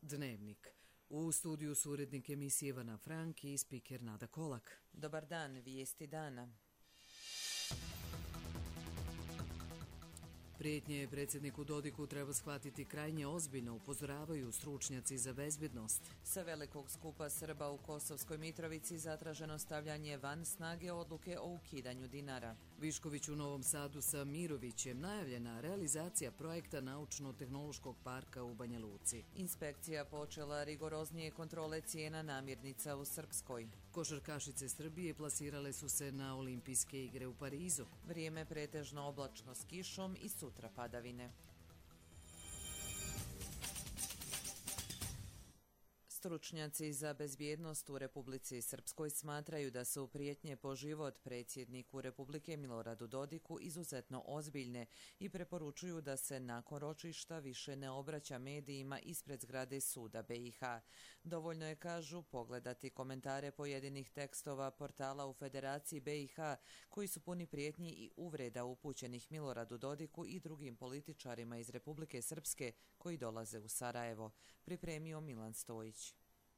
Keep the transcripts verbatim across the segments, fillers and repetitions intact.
Dnevnik. U studiju su urednik emisije Ivana Frank i spiker Nada Kolak. Dobar dan, vijesti dana. Prijetnje predsjedniku Dodiku treba shvatiti krajnje ozbiljno, upozoravaju stručnjaci za bezbjednost. Sa velikog skupa Srba u Kosovskoj Mitrovici zatraženo stavljanje van snage odluke o ukidanju dinara. Višković u Novom Sadu sa Mirovićem, najavljena realizacija projekta Naučno-tehnološkog parka u Banja Luci. Inspekcija počela rigoroznije kontrole cijena namirnica u Srpskoj. Košarkašice Srbije plasirale su se na Olimpijske igre u Parizu. Vrijeme pretežno oblačno s kišom i sutra padavine. Stručnjaci za bezbjednost u Republici Srpskoj smatraju da su prijetnje po život predsjedniku Republike Miloradu Dodiku izuzetno ozbiljne i preporučuju da se nakon ročišta više ne obraća medijima ispred zgrade suda B i H. Dovoljno je, kažu, pogledati komentare pojedinih tekstova portala u Federaciji B i H koji su puni prijetnji i uvreda upućenih Miloradu Dodiku i drugim političarima iz Republike Srpske koji dolaze u Sarajevo. Pripremio Milan Stojić.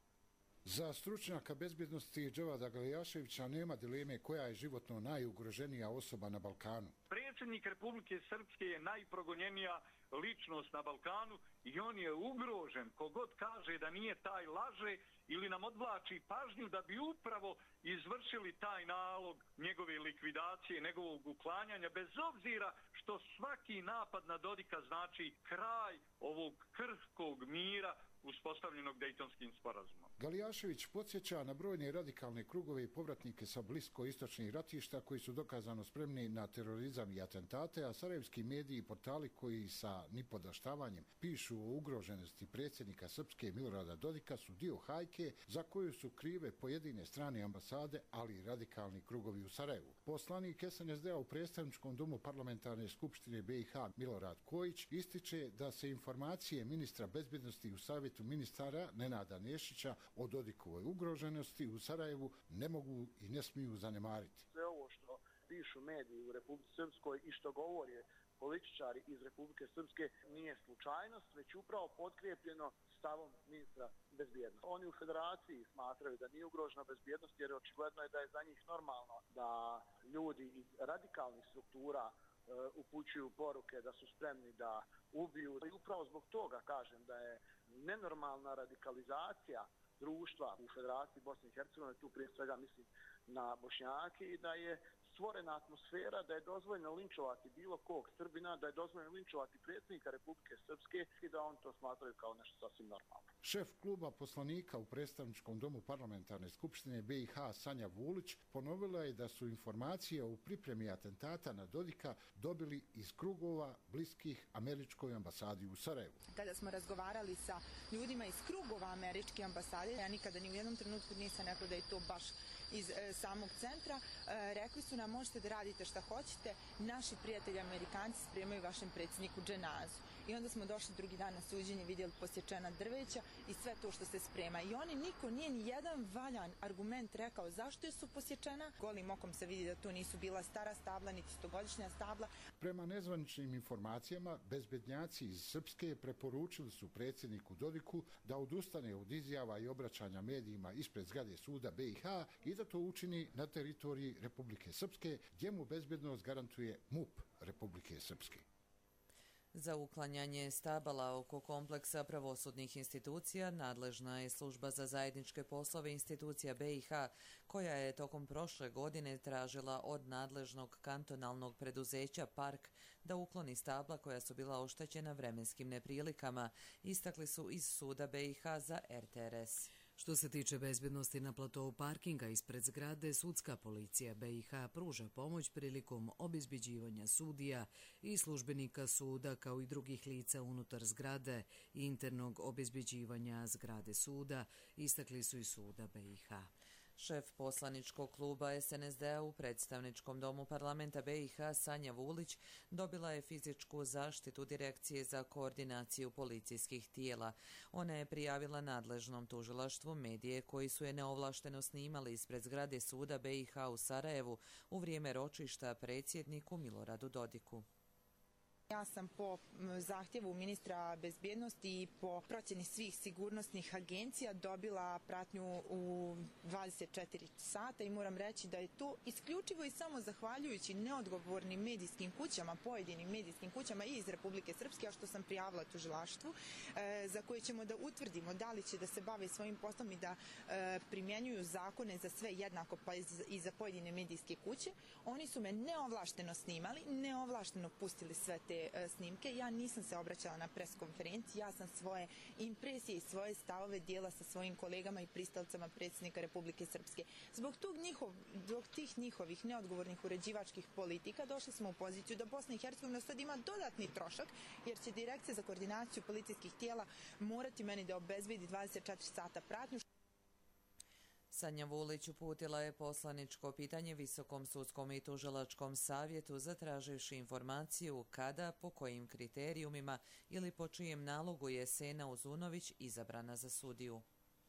Za stručnjaka bezbjednosti Dževada Galijaševića nema dileme koja je životno najugroženija osoba na Balkanu. Predsjednik Republike Srpske je najprogonjenija ličnost na Balkanu i on je ugrožen. Kogod kaže da nije, taj laže ili nam odvlači pažnju da bi upravo izvršili taj nalog njegove likvidacije, njegovog uklanjanja, bez obzira što svaki napad na Dodika znači kraj ovog krhkog mira uspostavljenog Dejtonskim sporazumom. Galijašević podsjeća na brojne radikalne krugove i povratnike sa blisko-istočnih ratišta koji su dokazano spremni na terorizam i atentate, a sarajevski mediji i portali koji sa nipodaštavanjem pišu o ugroženosti predsjednika Srpske Milorada Dodika su dio hajke za koju su krive pojedine strane ambasade, ali i radikalni krugovi u Sarajevu. Poslanik S N S D-a u predstavničkom domu parlamentarne skupštine B i H Milorad Kojić ističe da se informacije ministra bezbjednosti u savjetu ministara Nenada Nešića o Dodikovoj ugroženosti u Sarajevu ne mogu i ne smiju zanemariti. Sve ovo što pišu mediji u Republici Srpskoj i što govore političari iz Republike Srpske nije slučajnost, već upravo potkrijepljeno stavom ministra bezbjednosti. Oni u federaciji smatraju da nije ugrožena bezbjednost jer očigledno je da je za njih normalno da ljudi iz radikalnih struktura upućuju poruke da su spremni da ubiju. I upravo zbog toga kažem da je nenormalna radikalizacija društva u Federaciji Bosne i Hercegovine, tu prije svega mislim na Bošnjake, i da je stvorena atmosfera da je dozvoljeno linčovati bilo kog Srbina, da je dozvoljeno linčovati predsjednika Republike Srpske i da on to smatraju kao nešto sasvim normalno. Šef kluba poslanika u predstavničkom domu parlamentarne skupštine B i H Sanja Vulić ponovila je da su informacije o pripremi atentata na Dodika dobili iz krugova bliskih američkoj ambasadi u Sarajevu. Kada smo razgovarali sa ljudima iz krugova američke ambasade, ja nikada ni u jednom trenutku nisam rekla da je to baš iz e, samog centra, e, rekli su nam možete da radite šta hoćete, naši prijatelji Amerikanci spremaju vašem predsjedniku dženazu. I onda smo došli drugi dan na suđenje, vidjeli posječena drveća i sve to što se sprema. I oni, niko nije ni jedan valjan argument rekao zašto je su posječena. Golim okom se vidi da to nisu bila stara stabla, niti stogodišnja stabla. Prema nezvaničnim informacijama, bezbednjaci iz Srpske preporučili su predsjedniku Dodiku da odustane od izjava i obraćanja medijima ispred zgrade suda B i H i da to učini na teritoriji Republike Srpske, gdje mu bezbednost garantuje M U P Republike Srpske. Za uklanjanje stabala oko kompleksa pravosudnih institucija nadležna je služba za zajedničke poslove institucija B i H, koja je tokom prošle godine tražila od nadležnog kantonalnog preduzeća Park da ukloni stabla koja su bila oštećena vremenskim neprilikama, istakli su iz suda B i H za R T R S. Što se tiče bezbjednosti na platovu parkinga ispred zgrade, sudska policija B i H pruža pomoć prilikom obezbeđivanja sudija i službenika suda kao i drugih lica unutar zgrade i internog obezbeđivanja zgrade suda, istakli su i suda B i H. Šef poslaničkog kluba S N S D-a u predstavničkom domu parlamenta B i H Sanja Vulić dobila je fizičku zaštitu Direkcije za koordinaciju policijskih tijela. Ona je prijavila nadležnom tužilaštvu medije koji su je neovlašteno snimali ispred zgrade suda B i H u Sarajevu u vrijeme ročišta predsjedniku Miloradu Dodiku. Ja sam po zahtjevu ministra bezbjednosti i po procjeni svih sigurnosnih agencija dobila pratnju u dvadeset četiri sata i moram reći da je to isključivo i samo zahvaljujući neodgovornim medijskim kućama, pojedinim medijskim kućama i iz Republike Srpske, a što sam prijavila tužilaštvu, za koje ćemo da utvrdimo da li će da se bave svojim poslom i da primjenjuju zakone za sve jednako, pa i za pojedine medijske kuće. Oni su me neovlašteno snimali, neovlašteno pustili sve te snimke. Ja nisam se obraćala na pres konferenciji, ja sam svoje impresije i svoje stavove dijela sa svojim kolegama i pristalcama predsjednika Republike Srpske. Zbog, tog njihov, zbog tih njihovih neodgovornih uređivačkih politika došli smo u poziciju da Bosna i Hercegovina sad ima dodatni trošak, jer će Direkcija za koordinaciju policijskih tijela morati meni da obezbedi dvadeset četiri sata pratnju. Sanja Vulić uputila je poslaničko pitanje Visokom sudskom i tužilačkom savjetu zatraživši informaciju kada, po kojim kriterijumima ili po čijem nalogu je Sena Uzunović izabrana za sudiju.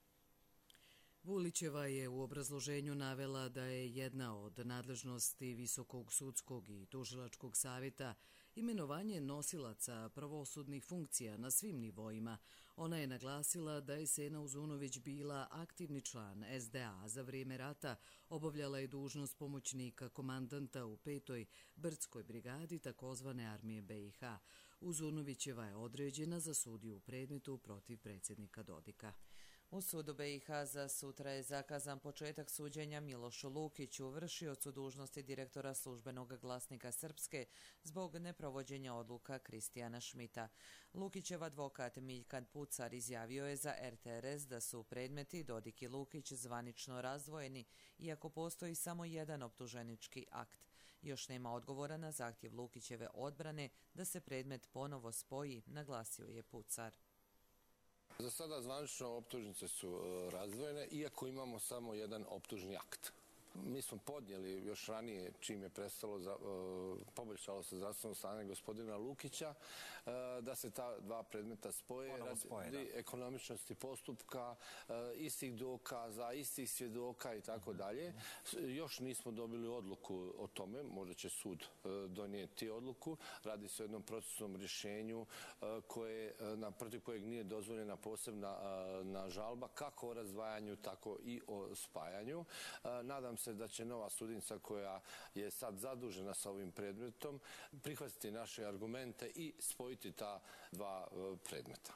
Vulićeva je u obrazloženju navela da je jedna od nadležnosti Visokog sudskog i tužilačkog savjeta imenovanje nosilaca pravosudnih funkcija na svim nivoima. Ona je naglasila da je Sena Uzunović bila aktivni član S D A za vrijeme rata, obavljala je dužnost pomoćnika komandanta u petoj Brdskoj brigadi takozvane armije B i H. Uzunovićeva je određena za sudiju u predmetu protiv predsjednika Dodika. U sudu B i H za sutra je zakazan početak suđenja Milošu Lukiću, vršiocu dužnosti direktora službenog glasnika Srpske, zbog neprovođenja odluka Kristijana Šmita. Lukićev advokat Miljkan Pucar izjavio je za R T R S da su predmeti Dodik i Lukić zvanično razdvojeni, iako postoji samo jedan optuženički akt. Još nema odgovora na zahtjev Lukićeve odbrane da se predmet ponovo spoji, naglasio je Pucar. Za sada zvanično optužnice su razdvojene, iako imamo samo jedan optužni akt. Mi smo podnijeli još ranije, čim je prestalo, za, poboljšalo se zdravstveno stanje gospodina Lukića, da se ta dva predmeta spoje radi ekonomičnosti postupka, istih dokaza, istih svjedoka i tako dalje. Još nismo dobili odluku o tome, možda će sud donijeti odluku. Radi se o jednom procesnom rješenju koje, protiv kojeg nije dozvoljena posebna na žalba, kako o razdvajanju, tako i o spajanju. Nadam se da će nova sudnica koja je sad zadužena sa ovim predmetom prihvatiti naše argumente i spojiti ta dva predmeta.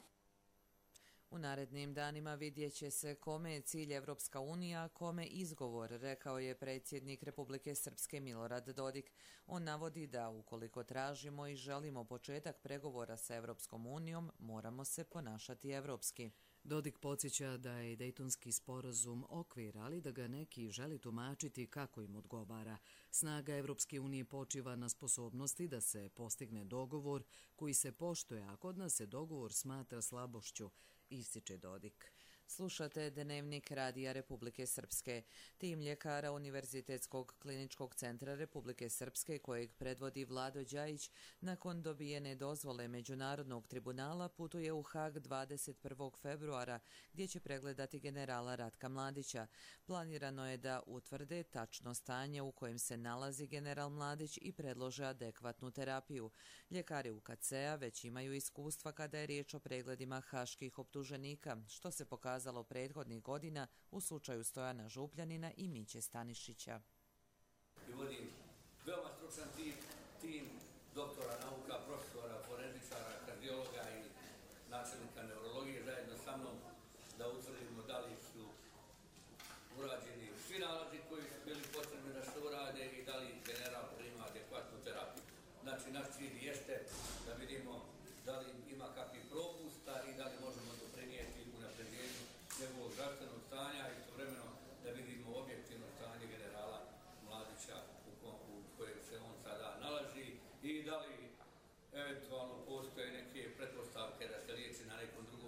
U narednim danima vidjet će se kome je cilj Evropska unija, kome izgovor, rekao je predsjednik Republike Srpske Milorad Dodik. On navodi da ukoliko tražimo i želimo početak pregovora sa Evropskom unijom, moramo se ponašati evropski. Dodik podsjeća da je Dejtonski sporazum okvir, ali da ga neki želi tumačiti kako im odgovara. Snaga Evropske unije počiva na sposobnosti da se postigne dogovor koji se poštuje, a kod nas se dogovor smatra slabošću, ističe Dodik. Slušate Dnevnik Radija Republike Srpske. Tim ljekara Univerzitetskog kliničkog centra Republike Srpske, kojeg predvodi Vlado Đajić, nakon dobijene dozvole Međunarodnog tribunala putuje u Hag dvadeset prvog februara, gdje će pregledati generala Ratka Mladića. Planirano je da utvrde tačno stanje u kojem se nalazi general Mladić i predlože adekvatnu terapiju. Ljekari U K C-a već imaju iskustva kada je riječ o pregledima haških optuženika, što se pokazalo prethodnih godina u slučaju Stojana Župljanina i Miće Stanišića. I vodim veoma stručan tim, tim doktora nauka, profesora, forenzičara, kardiologa i načelnika neurologije zajedno sa mnom da utvrdimo da li su urađeni svi nalazi koji su bili potrebni da se urade i da li general prima adekvatnu terapiju. Znači, naš cilj jeste da vidimo da li ima kakvih propusta i da li možemo doprinijeti unapređenju njegovog zdravstvenog stanja i istovremeno da vidimo objektivno stanje generala Mladića u, u kojem se on sada nalazi i da li eventualno postoje neke pretpostavke da se liječi na nekom drugom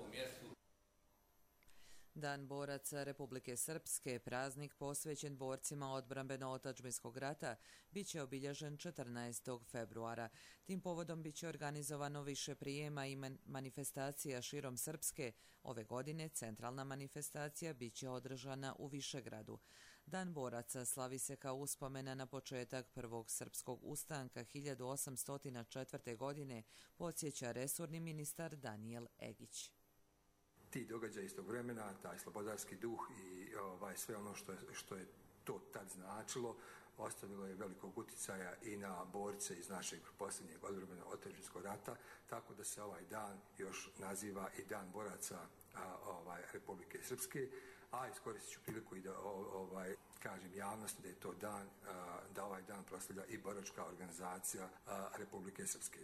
Dan boraca Republike Srpske, praznik posvećen borcima odbrambeno-otadžbinskog rata, bit će obilježen četrnaestog februara. Tim povodom bit će organizovano više prijema i manifestacija širom Srpske. Ove godine centralna manifestacija bit će održana u Višegradu. Dan boraca slavi se kao uspomena na početak prvog srpskog ustanka hiljadu osamsto četvrte. godine, podsjeća resorni ministar Danijel Egić. Ti događaji iz tog vremena, taj slobodarski duh i ovaj, sve ono što je, što je to tad značilo, ostavilo je velikog uticaja i na borce iz našeg posljednjeg odbrambeno-otadžbinskog rata, tako da se ovaj dan još naziva i Dan boraca a, ovaj, Republike Srpske, a iskoristit ću priliku i da ovaj, kažem javnosti da je to dan, a, da ovaj dan proslavlja i boračka organizacija a, Republike Srpske.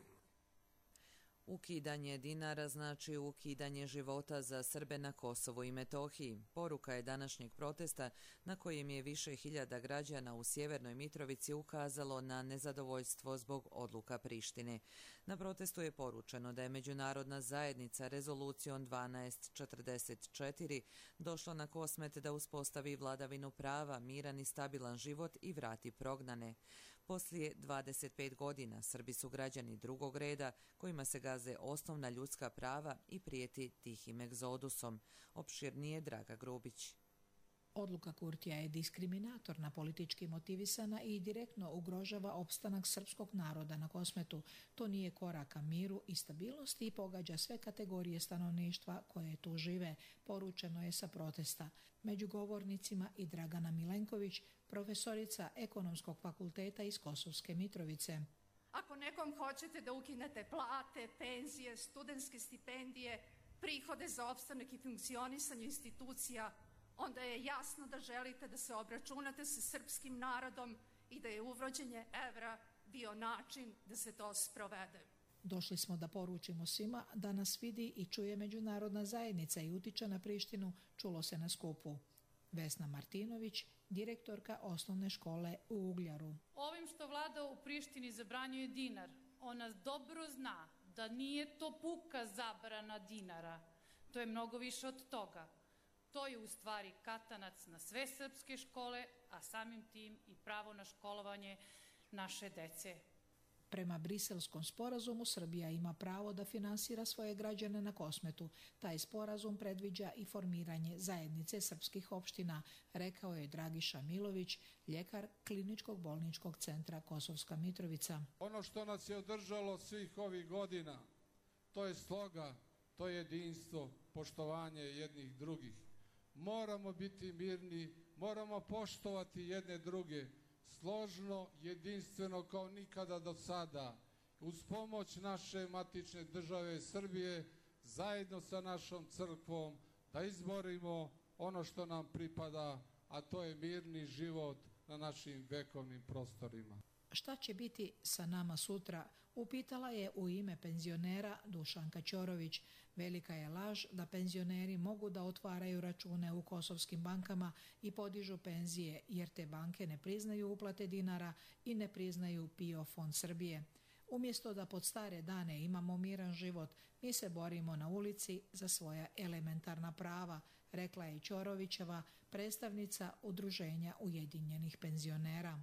Ukidanje dinara znači ukidanje života za Srbe na Kosovu i Metohiji. Poruka je današnjeg protesta na kojem je više hiljada građana u Sjevernoj Mitrovici ukazalo na nezadovoljstvo zbog odluka Prištine. Na protestu je poručeno da je međunarodna zajednica rezolucijom dvanaest četrdeset četiri došla na Kosmet da uspostavi vladavinu prava, miran i stabilan život i vrati prognane. Poslije dvadeset pet godina Srbi su građani drugog reda kojima se gaze osnovna ljudska prava i prijeti tihim egzodusom. Opširnije Draga Grubić. Odluka Kurtija je diskriminatorna, politički motivisana i direktno ugrožava opstanak srpskog naroda na Kosmetu. To nije korak ka miru i stabilnosti i pogađa sve kategorije stanovništva koje tu žive, poručeno je sa protesta. Među govornicima i Dragana Milenković, profesorica Ekonomskog fakulteta iz Kosovske Mitrovice. Ako nekom hoćete da ukinete plate, penzije, studentske stipendije, prihode za opstanak i funkcionisanje institucija, onda je jasno da želite da se obračunate sa srpskim narodom i da je uvođenje evra bio način da se to sprovede. Došli smo da poručimo svima da nas vidi i čuje međunarodna zajednica i utiče na Prištinu, čulo se na skupu. Vesna Martinović, direktorka osnovne škole u Ugljaru. Ovim što vlada u Prištini zabranjuje dinar, ona dobro zna da nije to puka zabrana dinara. To je mnogo više od toga. To je u stvari katanac na sve srpske škole, a samim tim i pravo na školovanje naše dece. Prema Briselskom sporazumu Srbija ima pravo da finansira svoje građane na Kosmetu. Taj sporazum predviđa i formiranje zajednice srpskih opština, rekao je Dragiša Milović, ljekar Kliničkog bolničkog centra Kosovska Mitrovica. Ono što nas je održalo svih ovih godina, to je sloga, to je jedinstvo, poštovanje jednih drugih. Moramo biti mirni, moramo poštovati jedne druge, složno, jedinstveno kao nikada do sada. Uz pomoć naše matične države Srbije, zajedno sa našom crkvom, da izborimo ono što nam pripada, a to je mirni život na našim vekovnim prostorima. Šta će biti sa nama sutra, upitala je u ime penzionera Dušanka Ćorović. Velika je laž da penzioneri mogu da otvaraju račune u kosovskim bankama i podižu penzije, jer te banke ne priznaju uplate dinara i ne priznaju P I O fond Srbije. Umjesto da pod stare dane imamo miran život, mi se borimo na ulici za svoja elementarna prava, rekla je Ćorovićeva, predstavnica Udruženja ujedinjenih penzionera.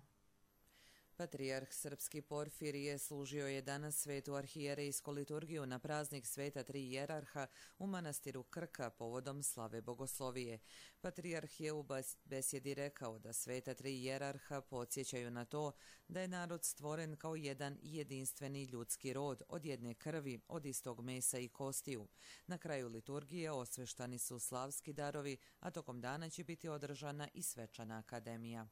Patrijarh srpski Porfirije služio je danas svetu arhijerejsku liturgiju na praznik sveta tri jerarha u manastiru Krka povodom slave bogoslovije. Patrijarh je u besjedi rekao da sveta tri jerarha podsjećaju na to da je narod stvoren kao jedan jedinstveni ljudski rod od jedne krvi, od istog mesa i kostiju. Na kraju liturgije osveštani su slavski darovi, a tokom dana će biti održana i svečana akademija.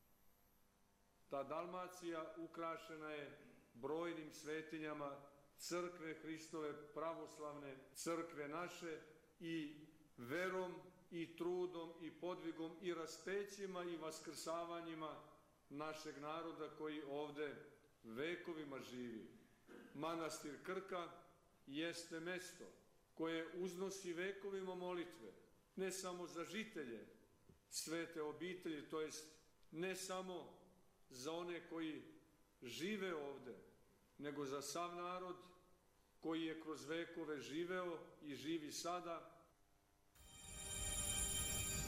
Ta Dalmacija ukrašena je brojnim svetinjama crkve Hristove, pravoslavne crkve naše i verom i trudom i podvigom i raspećima i vaskrsavanjima našeg naroda koji ovde vekovima živi. Manastir Krka jeste mesto koje uznosi vekovima molitve, ne samo za žitelje svete obitelji, to jest ne samo za one koji žive ovde, nego za sav narod koji je kroz vekove živeo i živi sada.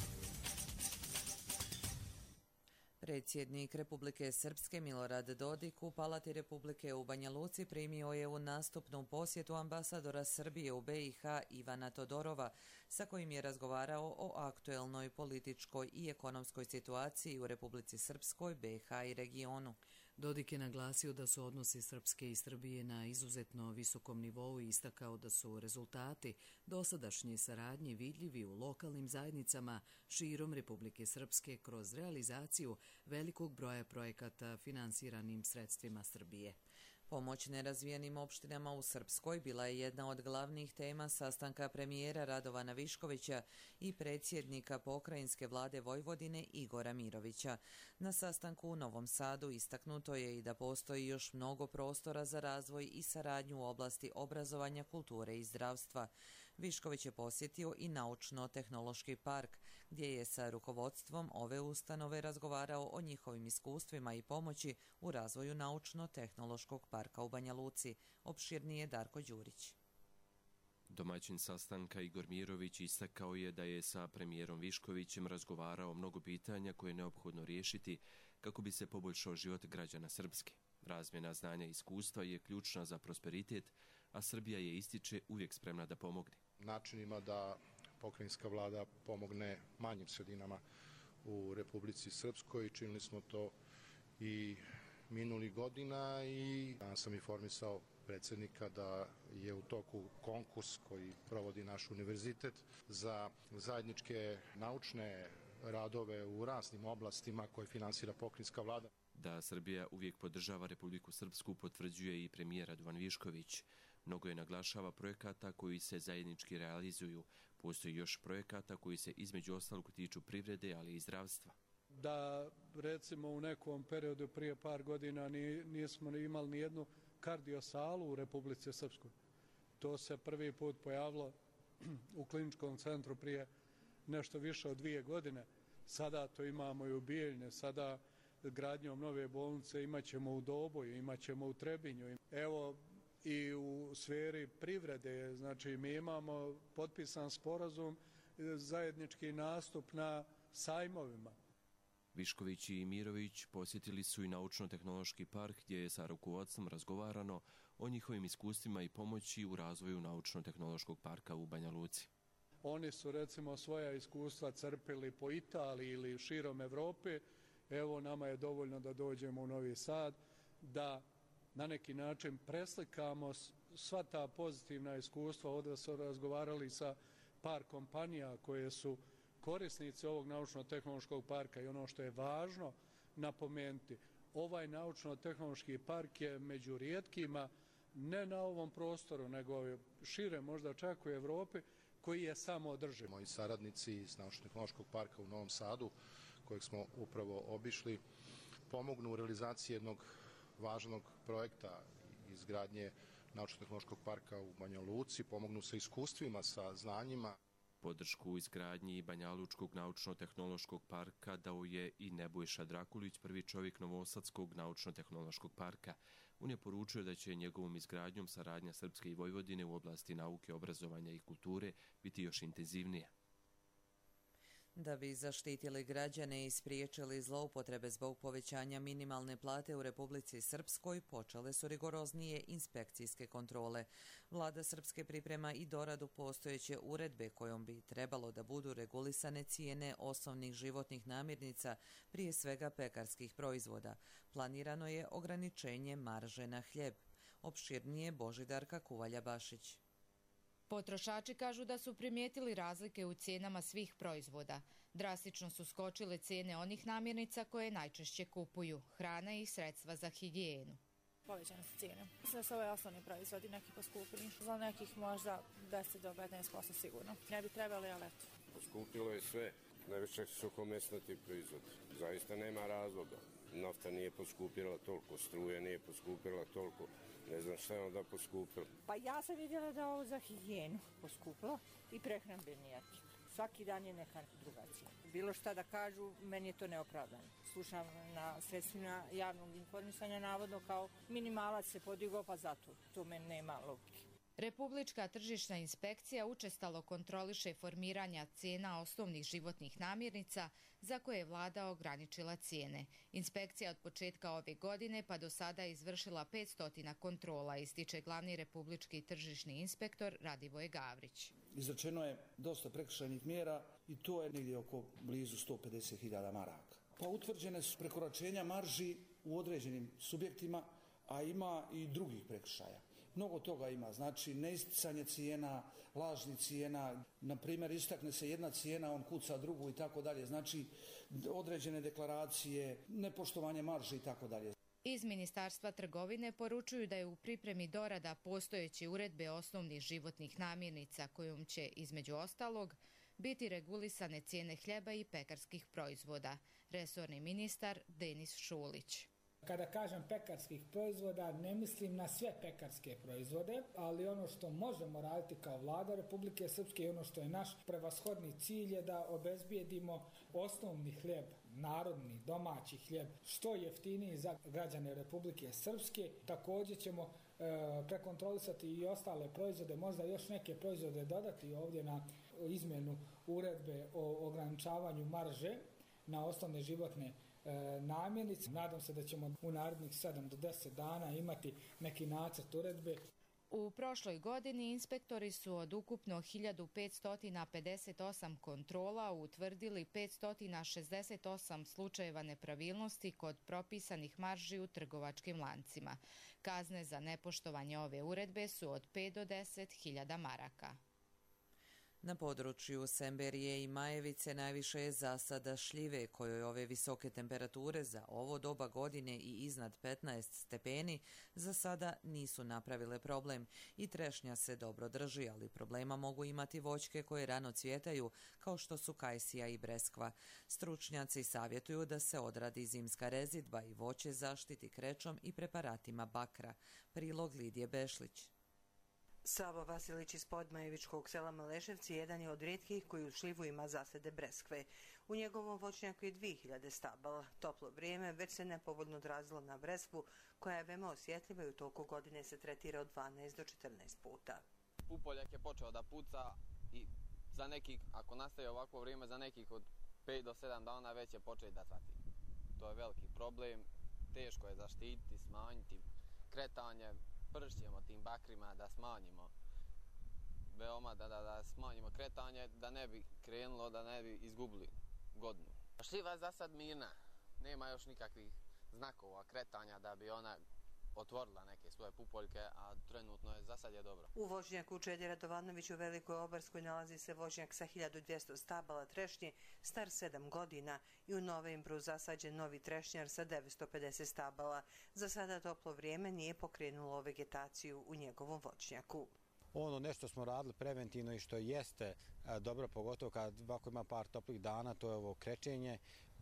Predsjednik Republike Srpske Milorad Dodik u Palati Republike u Banja Luci primio je u nastupnu posjetu ambasadora Srbije u B i H Ivana Todorova, sa kojim je razgovarao o aktuelnoj političkoj i ekonomskoj situaciji u Republici Srpskoj, B i H i regionu. Dodik je naglasio da su odnosi Srpske i Srbije na izuzetno visokom nivou i istakao da su rezultati dosadašnje saradnje vidljivi u lokalnim zajednicama širom Republike Srpske kroz realizaciju velikog broja projekata finansiranim sredstvima Srbije. Pomoć nerazvijenim opštinama u Srpskoj bila je jedna od glavnih tema sastanka premijera Radovana Viškovića i predsjednika pokrajinske vlade Vojvodine Igora Mirovića. Na sastanku u Novom Sadu istaknuto je i da postoji još mnogo prostora za razvoj i saradnju u oblasti obrazovanja, kulture i zdravstva. Višković je posjetio i Naučno-tehnološki park, gdje je sa rukovodstvom ove ustanove razgovarao o njihovim iskustvima i pomoći u razvoju Naučno-tehnološkog parka u Banja Luci. Opširnije Darko Đurić. Domaćin sastanka Igor Mirović istakao je da je sa premijerom Viškovićem razgovarao o mnogo pitanja koje je neophodno riješiti kako bi se poboljšao život građana Srpske. Razmjena znanja i iskustva je ključna za prosperitet, a Srbija je, ističe, uvijek spremna da pomogne. Načinima da pokrajinska vlada pomogne manjim sredinama u Republici Srpskoj. Činili smo to i minulih godina i danas sam informisao predsjednika da je u toku konkurs koji provodi naš univerzitet za zajedničke naučne radove u raznim oblastima koje finansira pokrajinska vlada. Da Srbija uvijek podržava Republiku Srpsku potvrđuje i premijer Radovan Višković. Mnogo je naglašava projekata koji se zajednički realizuju. Postoji još projekata koji se između ostalog tiču privrede, ali i zdravstva. Da recimo u nekom periodu prije par godina nismo imali ni jednu kardiosalu u Republici Srpskoj. To se prvi put pojavilo u kliničkom centru prije nešto više od dvije godine. Sada to imamo i u Bijeljne, sada gradnjom nove bolnice imaćemo u Doboju, imaćemo u Trebinju. Evo i u sferi privrede, znači mi imamo potpisan sporazum, zajednički nastup na sajmovima. Višković i Mirović posjetili su i Naučno-tehnološki park gdje je sa rukovodstvom razgovarano o njihovim iskustvima i pomoći u razvoju Naučno-tehnološkog parka u Banja Luci. Oni su recimo svoja iskustva crpili po Italiji ili širom Evrope. Evo nama je dovoljno da dođemo u Novi Sad, da na neki način preslikamo sva ta pozitivna iskustva. Ovdje su razgovarali sa par kompanija koje su korisnici ovog naučno-tehnološkog parka i ono što je važno napomenuti, ovaj naučno-tehnološki park je među rijetkima ne na ovom prostoru, nego šire možda čak u Evropi, koji je samo održiv. Moji saradnici iz Naučno-tehnološkog parka u Novom Sadu, kojeg smo upravo obišli, pomognu u realizaciji jednog važnog projekta izgradnje Naučno-tehnološkog parka u Banja Luci, pomognu sa iskustvima, sa znanjima. Podršku u izgradnji Banjalučkog naučno-tehnološkog parka dao je i Nebojša Drakulić, prvi čovjek Novosadskog naučno-tehnološkog parka. On je poručio da će njegovom izgradnjom saradnja Srpske i Vojvodine u oblasti nauke, obrazovanja i kulture biti još intenzivnija. Da bi zaštitili građane i spriječili zloupotrebe zbog povećanja minimalne plate u Republici Srpskoj, počele su rigoroznije inspekcijske kontrole. Vlada Srpske priprema i doradu postojeće uredbe kojom bi trebalo da budu regulisane cijene osnovnih životnih namirnica, prije svega pekarskih proizvoda. Planirano je ograničenje marže na hljeb. Opširnije Božidarka Kuvalja-Bašić. Potrošači kažu da su primijetili razlike u cijenama svih proizvoda. Drastično su skočile cijene onih namirnica koje najčešće kupuju, hrana i sredstva za higijenu. Povećane su cijene. Mislim da su ove osnovni proizvodi neki poskupili. Za nekih možda deset do petnaest posto sigurno. Ne bi trebali, ali eto. Poskupilo je sve. Najviše suhomesnati proizvod. Zaista nema razloga. Nafta nije poskupila toliko, struje nije poskupila toliko. Ne znam šta je onda poskupilo. Pa ja sam vidjela da ovo za higijenu poskupilo i prehrambeni artikl. Svaki dan je neka drugačija. Bilo šta da kažu, meni je to neopravdano. Slušam na sredstvima javnog informisanja navodno kao minimalac se podigao, pa zato. To meni nema logike. Republička tržišna inspekcija učestalo kontroliše formiranja cijena osnovnih životnih namirnica za koje je vlada ograničila cijene. Inspekcija od početka ove godine pa do sada je izvršila petsto kontrola, ističe glavni republički tržišni inspektor Radivoje Gavrić. Izrečeno je dosta prekršajnih mjera i to je negdje oko blizu sto pedeset hiljada maraka. Pa utvrđene su prekoračenja marži u određenim subjektima, a ima i drugih prekršaja. Mnogo toga ima, znači neisticanje cijena, lažnih cijena, na primjer istakne se jedna cijena, on kuca drugu i tako dalje, znači određene deklaracije, nepoštovanje marži i tako dalje. Iz Ministarstva trgovine poručuju da je u pripremi dorada postojeće uredbe osnovnih životnih namirnica kojom će, između ostalog, biti regulisane cijene hljeba i pekarskih proizvoda. Resorni ministar Denis Šulić. Kada kažem pekarskih proizvoda, ne mislim na sve pekarske proizvode, ali ono što možemo raditi kao vlada Republike Srpske i ono što je naš prevashodni cilj je da obezbijedimo osnovni hljeb, narodni, domaći hljeb, što jeftiniji za građane Republike Srpske. Također ćemo e, prekontrolisati i ostale proizvode, možda još neke proizvode dodati ovdje na izmjenu uredbe o ograničavanju marže na osnovne životne namirnice. Nadam se da ćemo u narednih sedam do deset dana imati neki nacrt uredbe. U prošloj godini inspektori su od ukupno hiljadu petsto pedeset osam kontrola utvrdili petsto šezdeset osam slučajeva nepravilnosti kod propisanih marži u trgovačkim lancima. Kazne za nepoštovanje ove uredbe su od pet do deset hiljada maraka. Na području Semberije i Majevice najviše je zasada šljive, kojoj ove visoke temperature za ovo doba godine i iznad petnaest stepeni za sada nisu napravile problem i trešnja se dobro drži, ali problema mogu imati voćke koje rano cvjetaju, kao što su kajsija i breskva. Stručnjaci savjetuju da se odradi zimska rezidba i voće zaštiti krećom i preparatima bakra. Prilog Lidije Bešlić. Savo Vasilić iz podmajevičkog sela Maleševci jedan je od rijetkih koji u šljivu ima zasade breskve. U njegovom voćnjaku je dvije hiljade stabala. Toplo vrijeme već se nepovoljno odrazilo na breskvu, koja je veoma osjetljiva i u toku godine se tretira od dvanaest do četrnaest puta. Pupoljak je počeo da puca i za nekih, ako nastaje ovako vrijeme, za nekih od pet do sedam dana već je početi da cvati. To je veliki problem, teško je zaštititi, smanjiti kretanje. Pršćemo tim bakrima da smanjimo veoma da, da, da smanjimo kretanje, da ne bi krenulo, da ne bi izgubili godinu. Šljiva je za sad mirna, nema još nikakvih znakova kretanja da bi ona otvorila neke svoje pupoljke, a trenutno je za sad je dobro. U voćnjaku Čedi Radovanović u Velikoj Obarskoj nalazi se voćnjak sa hiljadu dvjesto stabala trešnje, star sedam godina, i u novembru zasađen novi trešnjar sa devetsto pedeset stabala. Za sada toplo vrijeme nije pokrenulo vegetaciju u njegovom voćnjaku. Ono nešto smo radili preventivno i što jeste dobro, pogotovo kad ovako ima par toplih dana, to je ovo krečenje,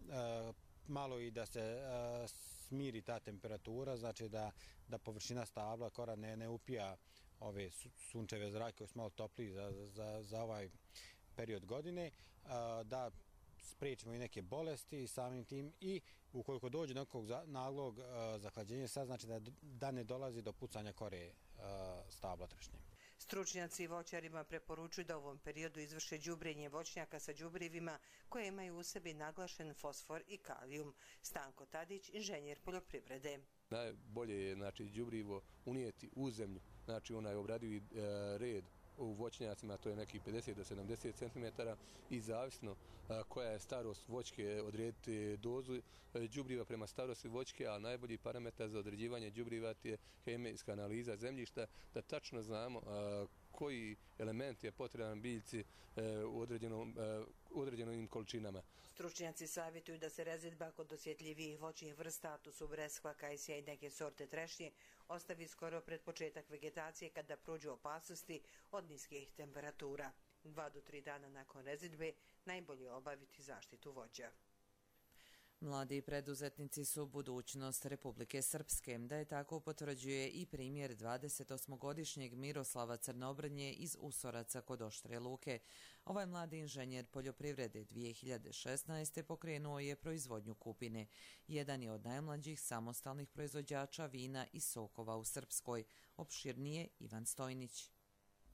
malo i da se smiri ta temperatura, znači da, da površina stabla kora ne, ne upija ove sunčeve zrake koji su malo topliji za, za, za ovaj period godine, da spriječimo i neke bolesti samim tim i ukoliko dođe do nekog naglog zahlađenja, sad znači da, da ne dolazi do pucanja kore stabla trešnje. Stručnjaci i voćarima preporučuju da u ovom periodu izvrše đubrenje voćnjaka sa đubrivima koje imaju u sebi naglašen fosfor i kalijum. Stanko Tadić, inženjer poljoprivrede. Najbolje je znači đubrivo unijeti u zemlju, znači onaj obradivi e, red u voćnjacima, to je nekih pedeset do sedamdeset centimetara i zavisno a, koja je starost voćke odrediti dozu đubriva prema starosti voćke, a najbolji parametar za određivanje đubriva je hemijska analiza zemljišta, da tačno znamo a, koji element je potreban biljci e, u određenom, e, određenim količinama. Stručnjaci savjetuju da se rezidba kod osjetljivijih voćnih vrsta, to su breskva, kajsija i neke sorte trešnje, ostavi skoro pred početak vegetacije kada prođu opasnosti od niskih temperatura. Dva do tri dana nakon rezidbe najbolje je obaviti zaštitu voća. Mladi preduzetnici su budućnost Republike Srpske, da je tako potvrđuje i primjer dvadesetosmogodišnjeg Miroslava Crnobrnje iz Usoraca kod Oštre Luke. Ovaj mladi inženjer poljoprivrede dvije hiljade šesnaeste. pokrenuo je proizvodnju kupine. Jedan je od najmlađih samostalnih proizvođača vina i sokova u Srpskoj. Opširnije Ivan Stojnić.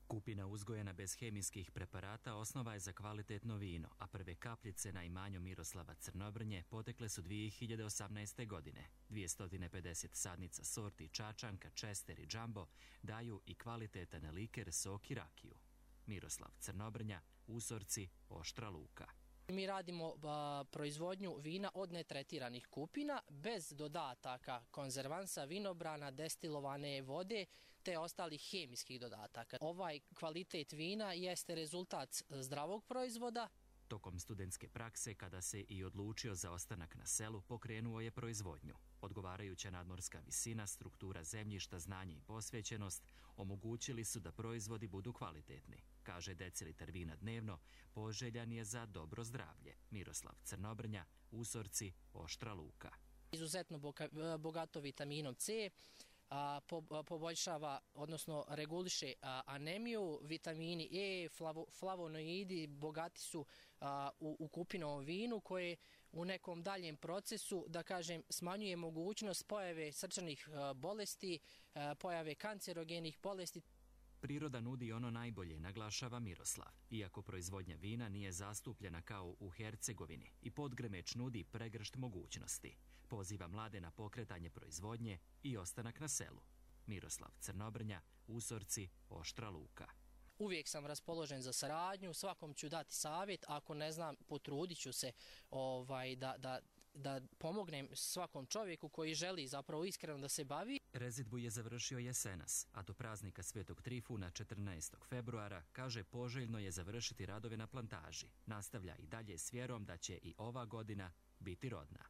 Kupina uzgojena bez hemijskih preparata osnova je za kvalitetno vino, a prve kapljice na imanju Miroslava Crnobrnje potekle su dvije hiljade osamnaeste. godine. dvjesto pedeset sadnica sorti Čačanka, Čester i Džambo daju i kvalitetan liker, sok i rakiju. Miroslav Crnobrnja, Usorci, Oštra Luka. Mi radimo a, proizvodnju vina od netretiranih kupina bez dodataka konzervansa, vinobrana, destilovane vode te ostalih hemijskih dodataka. Ovaj kvalitet vina jeste rezultat zdravog proizvoda. Tokom studentske prakse, kada se i odlučio za ostanak na selu, pokrenuo je proizvodnju. Odgovarajuća nadmorska visina, struktura zemljišta, znanje i posvećenost omogućili su da proizvodi budu kvalitetni. Kaže, decilitar vina dnevno poželjan je za dobro zdravlje. Miroslav Crnobrnja, Usorci, Oštra Luka. Izuzetno bogato vitaminom C, a, po, a, poboljšava, odnosno reguliše a, anemiju, vitamini E, flavo, flavonoidi bogati su a, u, u kupinovom vinu koje u nekom daljem procesu, da kažem, smanjuje mogućnost pojave srčanih a, bolesti, a, pojave kancerogenih bolesti. Priroda nudi ono najbolje, naglašava Miroslav. Iako proizvodnja vina nije zastupljena kao u Hercegovini, i Podgremeć nudi pregršt mogućnosti. Poziva mlade na pokretanje proizvodnje i ostanak na selu. Miroslav Crnobrnja, Usorci, Oštra Luka. Uvijek sam raspoložen za saradnju, svakom ću dati savjet, ako ne znam, potrudit ću se ovaj, da, da, da pomognem svakom čovjeku koji želi zapravo iskreno da se bavi. Rezidbu je završio jesenas, a do praznika Svetog Trifuna četrnaestog februara, kaže, poželjno je završiti radove na plantaži. Nastavlja i dalje s vjerom da će i ova godina biti rodna.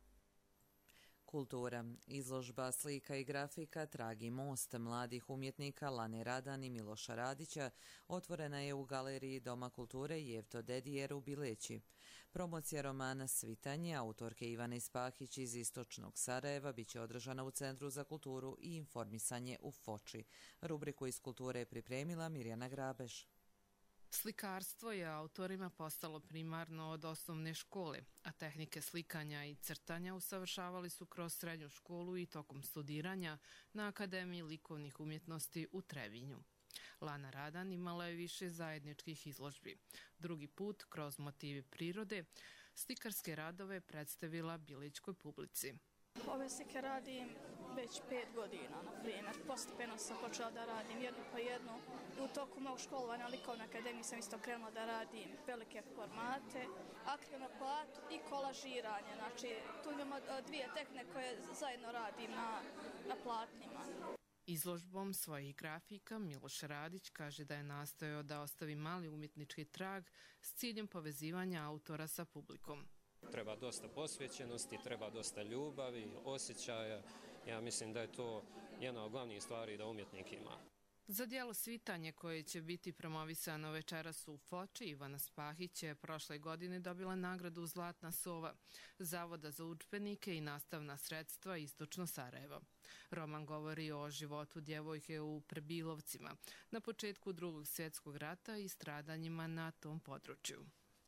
Kultura. Izložba slika i grafika Tragi most mladih umjetnika Lane Radan i Miloša Radića otvorena je u galeriji Doma kulture Jevto Dedijer u Bileći. Promocija romana Svitanje autorke Ivane Spahić iz istočnog Sarajeva biće održana u Centru za kulturu i informisanje u Foči. Rubriku iz kulture je pripremila Mirjana Grabeš. Slikarstvo je autorima postalo primarno od osnovne škole, a tehnike slikanja i crtanja usavršavali su kroz srednju školu i tokom studiranja na Akademiji likovnih umjetnosti u Trebinju. Lana Radan imala je više zajedničkih izložbi. Drugi put, kroz motive prirode, slikarske radove predstavila bilećkoj publici. Ove slike radim već pet godina, na primjer. Postepeno sam počela da radim jednu po jednu. I u toku mog školovanja na likovnoj akademiji sam isto krenula da radim velike formate, akril na platu i kolažiranje. Znači, tu imamo dvije tehnike koje zajedno radim na, na platnima. Izložbom svojih grafika Miloš Radić kaže da je nastojao da ostavi mali umjetnički trag s ciljem povezivanja autora sa publikom. Treba dosta posvećenosti, treba dosta ljubavi, osjećaja. Ja mislim da je to jedna od glavnih stvari da umjetnik ima. Za djelo Svitanje, koje će biti promovisano večeras u Foči, Ivana Spahić je prošle godine dobila nagradu Zlatna sova Zavoda za udžbenike i nastavna sredstva Istočno Sarajevo. Roman govori o životu djevojke u Prebilovcima na početku Drugog svjetskog rata i stradanjima na tom području.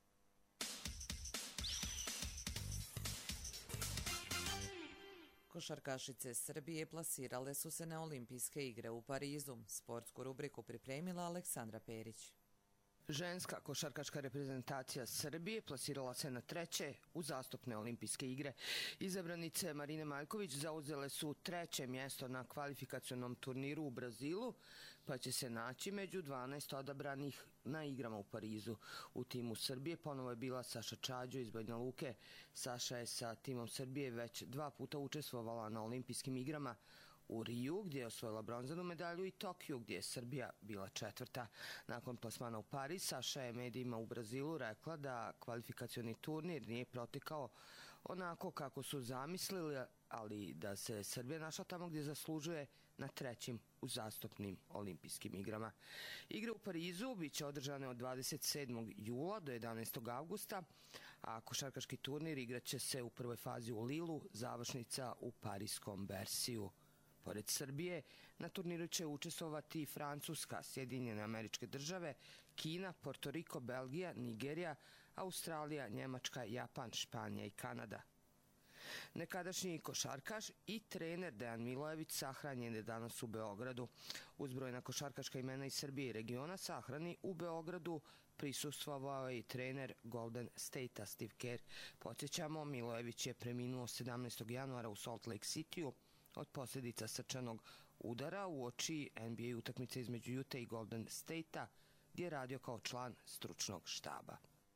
Košarkašice Srbije plasirale su se na Olimpijske igre u Parizu. Sportsku rubriku pripremila Aleksandra Perić. Ženska košarkaška reprezentacija Srbije plasirala se na treće uzastopne olimpijske igre. Izabranice Marine Maljković zauzele su treće mjesto na kvalifikacionom turniru u Brazilu, pa će se naći među dvanaest odabranih na igrama u Parizu. U timu Srbije ponovo je bila Saša Čađo iz Banja Luke. Saša je sa timom Srbije već dva puta učestvovala na olimpijskim igrama, u Riju, gdje je osvojila bronzanu medalju, i Tokiju, gdje je Srbija bila četvrta. Nakon plasmana u Pariz, Saša je medijima u Brazilu rekla da kvalifikacioni turnir nije protekao onako kako su zamislili, ali da se Srbija našla tamo gdje zaslužuje, na trećim uzastopnim olimpijskim igrama. Igre u Parizu biće održane od dvadeset sedmog jula do jedanaestog avgusta, a košarkaški turnir igraće se u prvoj fazi u Lilu, završnica u pariskom Bersiju. Pored Srbije, na turniru će učestvovati Francuska, Sjedinjene Američke Države, Kina, Portoriko, Belgija, Nigerija, Australija, Njemačka, Japan, Španija i Kanada. Nekadašnji košarkaš i trener Dejan Milojević sahranjen je danas u Beogradu. Uz brojna košarkaška imena iz Srbije i regiona sahrani u Beogradu prisustvovao je i trener Golden State-a Steve Kerr. Podsjećamo, Milojević je preminuo sedamnaestog januara u Salt Lake City-u od posljedica srčanog udara uoči N B A utakmice između Utah i Golden State-a, gdje je radio kao član stručnog štaba.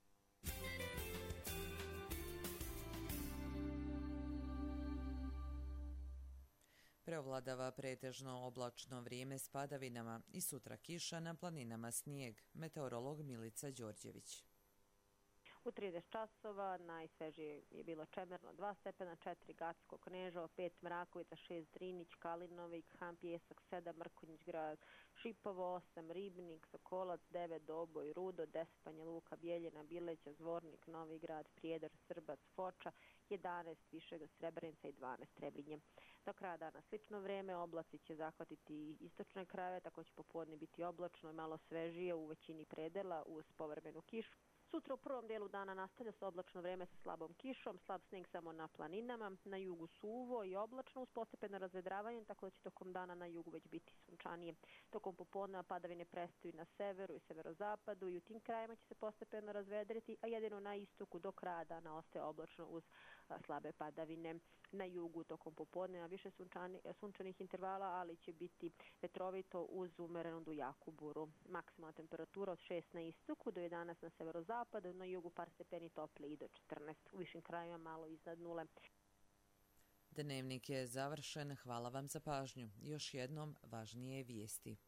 Preovladava pretežno oblačno vrijeme s padavinama i sutra kiša, na planinama snijeg. Meteorolog Milica Đorđević. U trideset časova najsvežije je bilo Čemerno dva stepena, četiri Gacko Kneževo, pet Mrakovica, šest Drinić, Kalinovik, Han Pijesak, sedam Mrkonjić grad, Šipovo, osam Ribnik, Sokolac, devet Doboj, Rudo, deset Banja Luka, Bijeljina, Bileća, Zvornik, Novi grad, Prijedor, Srbac, Foča, jedanaest Višega, Srebrenica i dvanaest Trebinje. Do kraja dana slično vrijeme, oblaci će zahvatiti istočne krajeve, tako će popodne biti oblačno i malo svežije u većini predela uz povremenu kišu. Sutra u prvom dijelu dana nastavlja se oblačno vrijeme sa slabom kišom, slab snijeg samo na planinama, na jugu suvo i oblačno uz postepeno razvedravanje, tako da će tokom dana na jugu već biti sunčanije. Tokom popodneva padavine prestaju na severu i severozapadu i u tim krajima će se postepeno razvedriti, a jedino na istoku do kraja dana ostaje oblačno uz a, slabe padavine. Na jugu tokom popodneva više sunčani, sunčanih intervala, ali će biti vetrovito uz umerenu do jaku buru. Maksimalna temperatura od šest na istoku do jedanaest na severozapadu, na jugu par stepeni toplije i do četrnaest. U višim krajima malo iznad nule. Dnevnik je završen. Hvala vam za pažnju. Još jednom važnije vijesti.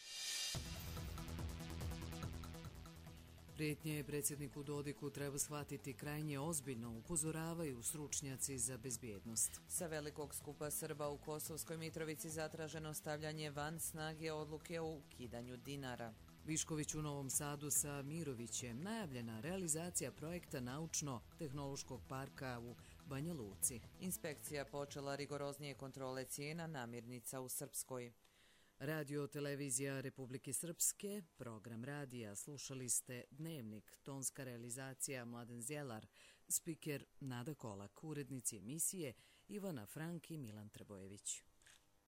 Prijetnje predsjedniku Dodiku treba shvatiti krajnje ozbiljno, upozoravaju stručnjaci za bezbjednost. Sa velikog skupa Srba u Kosovskoj Mitrovici zatraženo stavljanje van snage odluke o ukidanju dinara. Višković u Novom Sadu sa Mirovićem, najavljena realizacija projekta Naučno-tehnološkog parka u Banja Luci. Inspekcija počela rigoroznije kontrole cijena namirnica u Srpskoj. Radio televizija Republike Srpske, program radija, slušali ste Dnevnik, tonska realizacija Mladen Zjelar, spiker Nada Kolak, urednici emisije Ivana Frank i Milan Trbojević.